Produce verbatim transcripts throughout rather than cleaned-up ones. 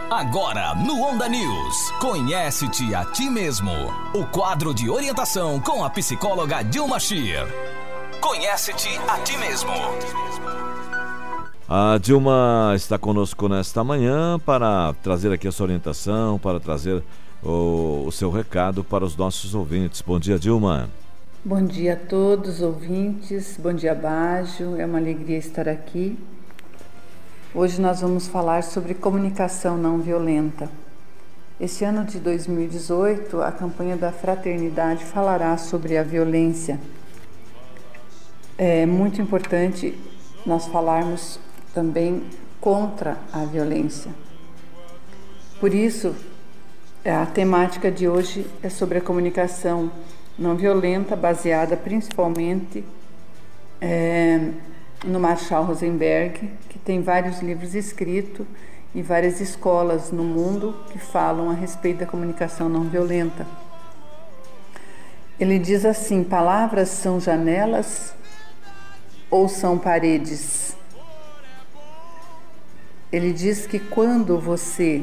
Agora no Onda News, conhece-te a ti mesmo. O quadro de orientação com a psicóloga Dilma Shir. Conhece-te a ti mesmo. A Dilma está conosco nesta manhã para trazer aqui a sua orientação, para trazer o, o seu recado para os nossos ouvintes. Bom dia, Dilma. Bom dia a todos os ouvintes, bom dia, Bajo, é uma alegria estar aqui. Hoje nós vamos falar sobre comunicação não violenta. Este ano de dois mil e dezoito, a campanha da Fraternidade falará sobre a violência. É muito importante nós falarmos também contra a violência. Por isso, a temática de hoje é sobre a comunicação não violenta, baseada principalmente é, no Marshall Rosenberg, que tem vários livros escritos e várias escolas no mundo que falam a respeito da comunicação não violenta. Ele diz assim: palavras são janelas ou são paredes? Ele diz que quando você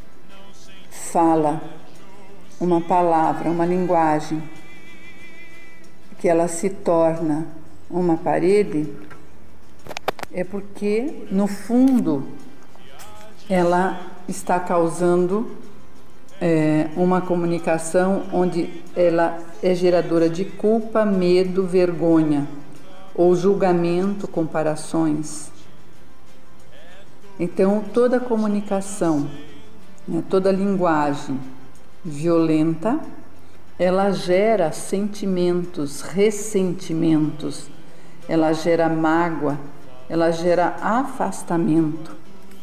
fala uma palavra, uma linguagem, que ela se torna uma parede, é porque, no fundo, ela está causando é, uma comunicação onde ela é geradora de culpa, medo, vergonha, ou julgamento, comparações. Então, toda comunicação, né, toda linguagem violenta, ela gera sentimentos, ressentimentos, ela gera mágoa, ela gera afastamento.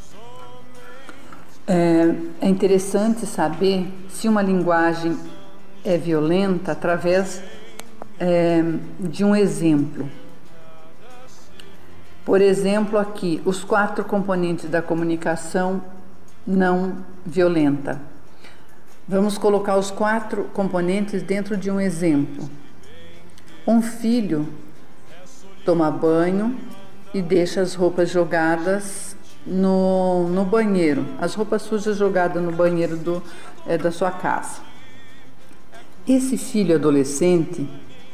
É, é interessante saber se uma linguagem é violenta através é, de um exemplo. Por exemplo, aqui, os quatro componentes da comunicação não violenta. Vamos colocar os quatro componentes dentro de um exemplo. Um filho toma banho e deixa as roupas jogadas no, no banheiro, as roupas sujas jogadas no banheiro do, é, da sua casa. Esse filho adolescente,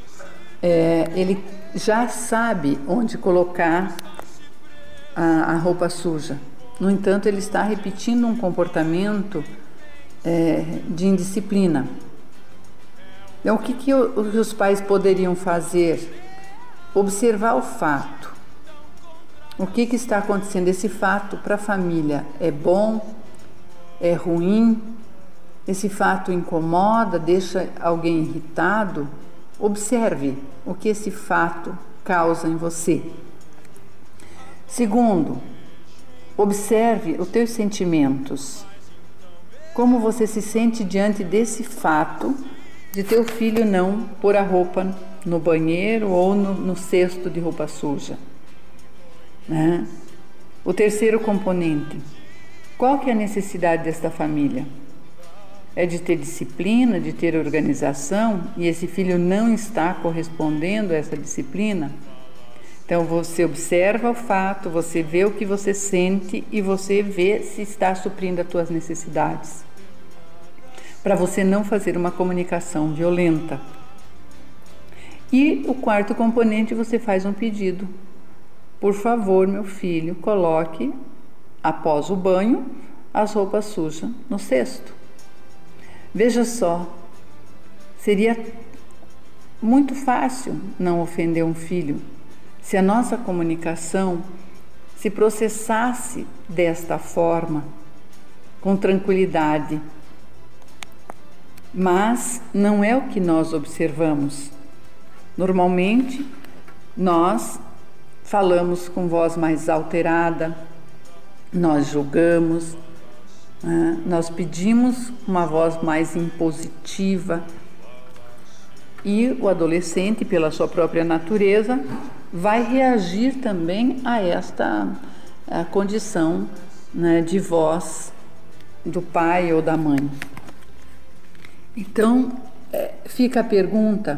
é, ele já sabe onde colocar a, a roupa suja. No entanto, ele está repetindo um comportamento é, de indisciplina. Então, o que, que os pais poderiam fazer? Observar o fato. O que, que está acontecendo? Esse fato para a família é bom? É ruim? Esse fato incomoda? Deixa alguém irritado? Observe o que esse fato causa em você. Segundo, observe os teus sentimentos. Como você se sente diante desse fato de teu filho não pôr a roupa no banheiro ou no, no cesto de roupa suja, né? O terceiro componente: qual que é a necessidade desta família? É de ter disciplina, de ter organização, e esse filho não está correspondendo a essa disciplina? Então você observa o fato, você vê o que você sente e você vê se está suprindo as tuas necessidades, para você não fazer uma comunicação violenta. E o quarto componente, você faz um pedido: por favor, meu filho, coloque, após o banho, as roupas sujas no cesto. Veja só, seria muito fácil não ofender um filho se a nossa comunicação se processasse desta forma, com tranquilidade. Mas não é o que nós observamos. Normalmente, nós falamos com voz mais alterada, nós julgamos, né? Nós pedimos uma voz mais impositiva, e o adolescente, pela sua própria natureza, vai reagir também a esta a condição, né, de voz do pai ou da mãe. Então, é, fica a pergunta: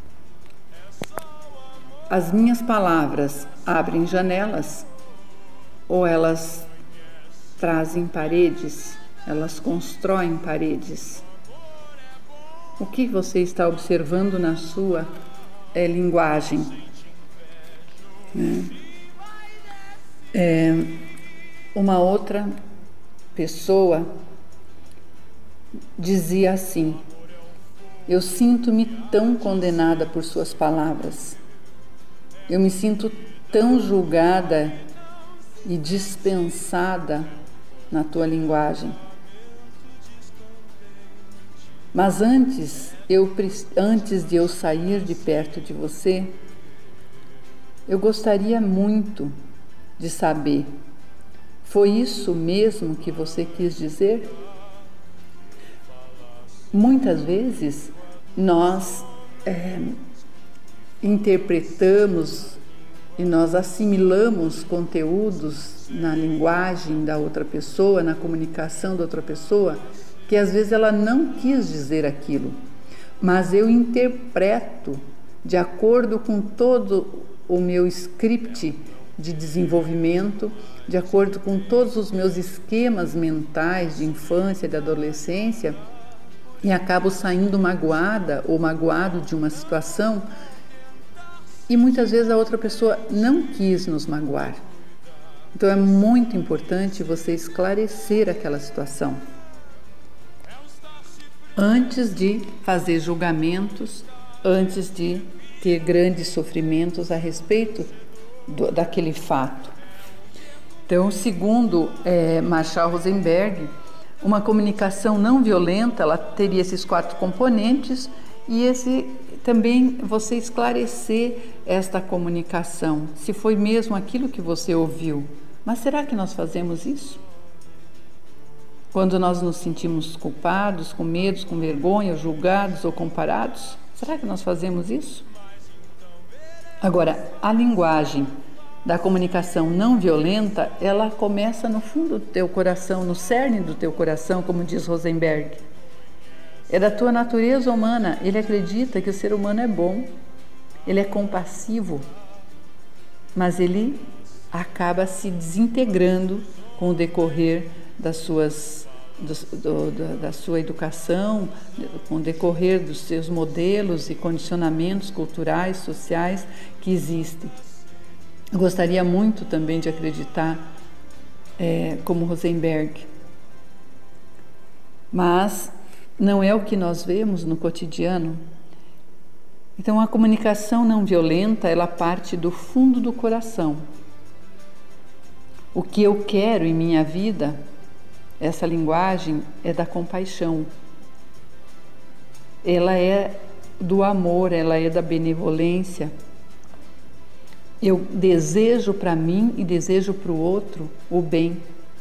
as minhas palavras abrem janelas ou elas trazem paredes? elas constroem paredes. O que você está observando na sua é, linguagem? É, uma outra pessoa dizia assim: eu sinto-me tão condenada por suas palavras, eu me sinto tão julgada e dispensada na tua linguagem. Mas antes, eu, antes de eu sair de perto de você, eu gostaria muito de saber, foi isso mesmo que você quis dizer? Muitas vezes nós é, interpretamos e nós assimilamos conteúdos na linguagem da outra pessoa, na comunicação da outra pessoa, que às vezes ela não quis dizer aquilo, mas eu interpreto de acordo com todo o meu script de desenvolvimento, de acordo com todos os meus esquemas mentais de infância e de adolescência, e acabo saindo magoada ou magoado de uma situação, e muitas vezes a outra pessoa não quis nos magoar. Então é muito importante você esclarecer aquela situação antes de fazer julgamentos, antes de ter grandes sofrimentos a respeito do, daquele fato. Então, segundo é, Marshall Rosenberg, uma comunicação não violenta, ela teria esses quatro componentes, e esse também você esclarecer esta comunicação, se foi mesmo aquilo que você ouviu. Mas será que nós fazemos isso? Quando nós nos sentimos culpados, com medos, com vergonha, julgados ou comparados, será que nós fazemos isso? Agora, a linguagem da comunicação não violenta, ela começa no fundo do teu coração, no cerne do teu coração, como diz Rosenberg. É da tua natureza humana. Ele acredita que o ser humano é bom, ele é compassivo, mas ele acaba se desintegrando com o decorrer das suas, do, do, da sua educação, com o decorrer dos seus modelos e condicionamentos culturais, sociais que existem. Eu gostaria muito também de acreditar é, como Rosenberg, mas não é o que nós vemos no cotidiano. Então a comunicação não violenta, ela parte do fundo do coração. O que eu quero em minha vida, essa linguagem é da compaixão, ela é do amor, ela é da benevolência. Eu desejo para mim e desejo para o outro o bem.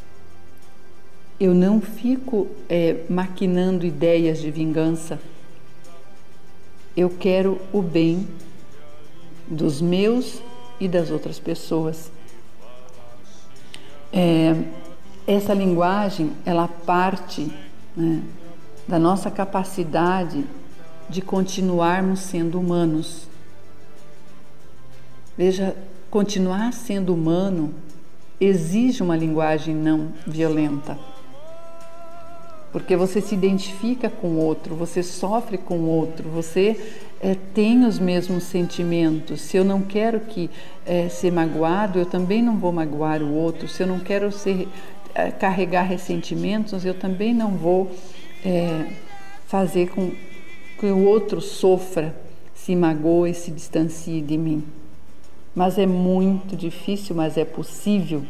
Eu não fico é, maquinando ideias de vingança. Eu quero o bem dos meus e das outras pessoas. É, essa linguagem, ela parte, né, da nossa capacidade de continuarmos sendo humanos. Veja, continuar sendo humano exige uma linguagem não violenta. Porque você se identifica com o outro, você sofre com o outro, você é, tem os mesmos sentimentos. Se eu não quero que, é, ser magoado, eu também não vou magoar o outro. Se eu não quero ser, é, carregar ressentimentos, eu também não vou é, fazer com que o outro sofra, se magoe e se distancie de mim. Mas é muito difícil, mas é possível.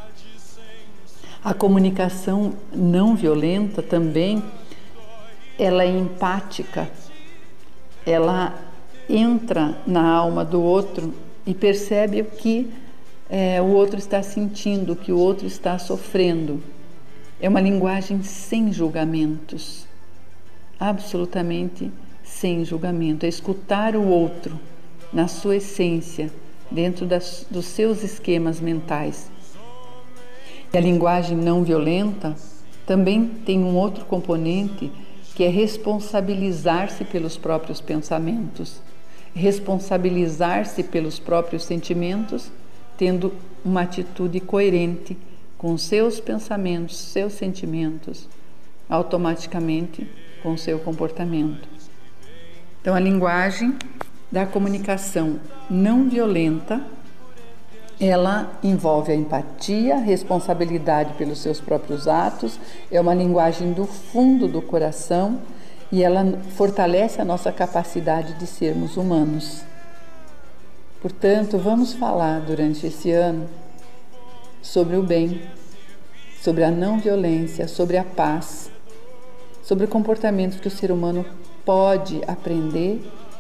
A comunicação não violenta também, ela é empática, ela entra na alma do outro e percebe o que é, o outro está sentindo, o que o outro está sofrendo. É uma linguagem sem julgamentos, absolutamente sem julgamento. É escutar o outro na sua essência, dentro das, dos seus esquemas mentais. E a linguagem não violenta também tem um outro componente, que é responsabilizar-se pelos próprios pensamentos, responsabilizar-se pelos próprios sentimentos, tendo uma atitude coerente com seus pensamentos, seus sentimentos automaticamente com o seu comportamento. Então, a linguagem da comunicação não violenta, ela envolve a empatia, a responsabilidade pelos seus próprios atos, é uma linguagem do fundo do coração e ela fortalece a nossa capacidade de sermos humanos. Portanto, vamos falar durante esse ano sobre o bem, sobre a não violência, sobre a paz, sobre comportamentos que o ser humano pode aprender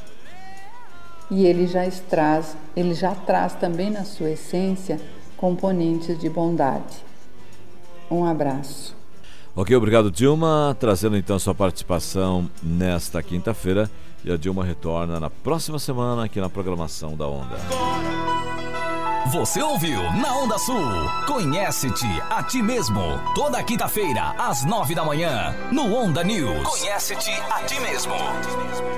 e ele já traz, ele já traz também na sua essência componentes de bondade. Um abraço. Ok, obrigado, Dilma, trazendo então a sua participação nesta quinta-feira, e a Dilma retorna na próxima semana aqui na programação da Onda. Você ouviu na Onda Sul, Conhece-te a ti mesmo, toda quinta-feira às nove da manhã, no Onda News. Conhece-te a ti mesmo.